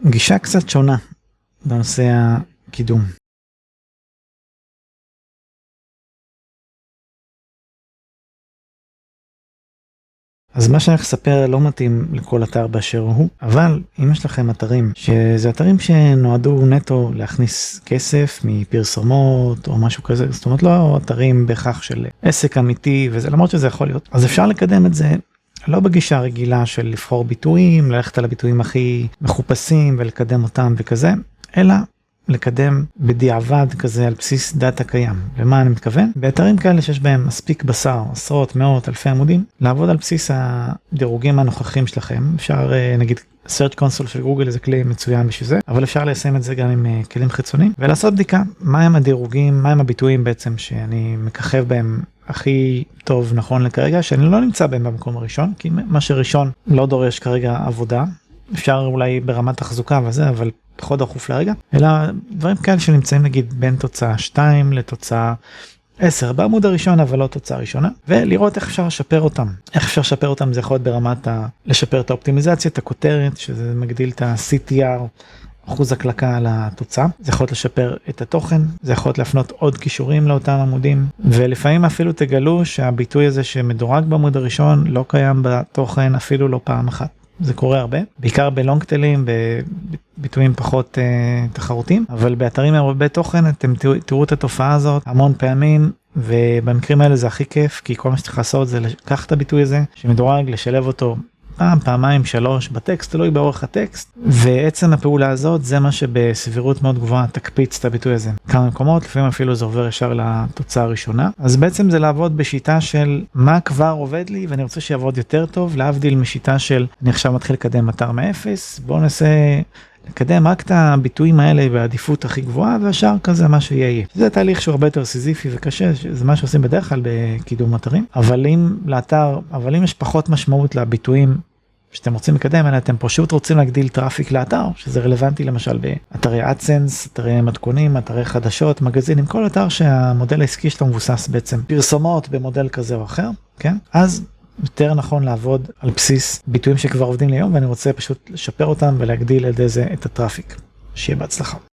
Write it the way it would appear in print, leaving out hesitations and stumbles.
גישה קצת שונה בנושא הקידום. אז מה שאני אספר לא מתאים לכל אתר באשר הוא, אבל אם יש לכם אתרים, שזה אתרים שנועדו נטו להכניס כסף מפרסומות או משהו כזה, זאת אומרת לא אתרים בהכרח של עסק אמיתי וזה, למרות שזה יכול להיות, אז אפשר לקדם את זה לא בגישה רגילה של לבחור ביטויים, ללכת על הביטויים הכי מחופשים ולקדם אותם וכזה, אלא לקדם בדיעבד כזה על בסיס דאטה קיים. למה אני מתכוון? באתרים כאלה שיש בהם מספיק בשר, עשרות, מאות, אלפי עמודים, לעבוד על בסיס הדירוגים הנוכחים שלכם. אפשר נגיד Search Console של גוגל זה כלי מצוין בשביל זה, אבל אפשר ליישם את זה גם עם כלים חיצוניים, ולעשות בדיקה מהם הדירוגים, מהם הביטויים בעצם שאני מככב בהם הכי טוב נכון לכרגע, שאני לא נמצא בהם במקום הראשון, כי מה שראשון לא דורש כרגע עבודה, אפשר אולי ברמת תחזוקה וזה, אבל פחות דחוף לרגע, אלא דברים כאלה שנמצאים נגיד בין תוצאה 2 לתוצאה 10 בעמוד הראשון, אבל לא תוצאה ראשונה, ולראות איך אפשר לשפר אותם. איך אפשר לשפר אותם? זה יכול להיות ברמת לשפר את האופטימיזציה, את הכותרת, שזה מגדיל את ה-CTR, אחוז הקלקה על התוצאה. זה יכול להיות לשפר את התוכן, זה יכול להיות להפנות עוד קישורים לאותם עמודים, ולפעמים אפילו תגלו שהביטוי הזה שמדורג בעמוד הראשון לא קיים בתוכן אפילו לא פעם אחת. זה קורה הרבה, בעיקר בלונגטלים, בביטויים פחות תחרותיים, אבל באתרים הרבה תוכן אתם תראו את התופעה הזאת המון פעמים, ובמקרים האלה זה הכי כיף, כי כל מה שצריך לעשות זה לקחת את הביטוי הזה, שמדורג, לשלב אותו פעם, פעמיים, 3 בטקסט, תלוי באורך הטקסט, ועצם הפעולה הזאת זה מה שבסבירות מאוד גבוהה תקפיץ את הביטוי הזה. כמה מקומות, לפעמים אפילו זה עובר ישר לתוצאה הראשונה, אז בעצם זה לעבוד בשיטה של מה כבר עובד לי, ואני רוצה שיעבוד יותר טוב, להבדיל משיטה של אני עכשיו מתחיל לקדם אתר מאפס, בואו ננסה לקדם רק את הביטויים האלה בעדיפות הכי גבוהה, והשאר כזה מה שיהיה. זה תהליך שהוא הרבה יותר סיזיפי וקשה, זה מה שעושים בדרך כלל בקידום אתרים, אבל אם יש פחות משמעות לביטויים שאתם רוצים לקדם, אלא אתם פשוט רוצים להגדיל טראפיק לאתר, שזה רלוונטי למשל באתרי אדסנס, אתרי מתכונים, אתרי חדשות, מגזינים, כל אתר שהמודל העסקי שלו מבוסס בעצם פרסומות במודל כזה או אחר, כן? אז יותר נכון לעבוד על בסיס ביטויים שכבר עובדים ליום, ואני רוצה פשוט לשפר אותם ולהגדיל את הטראפיק. שיהיה בהצלחה.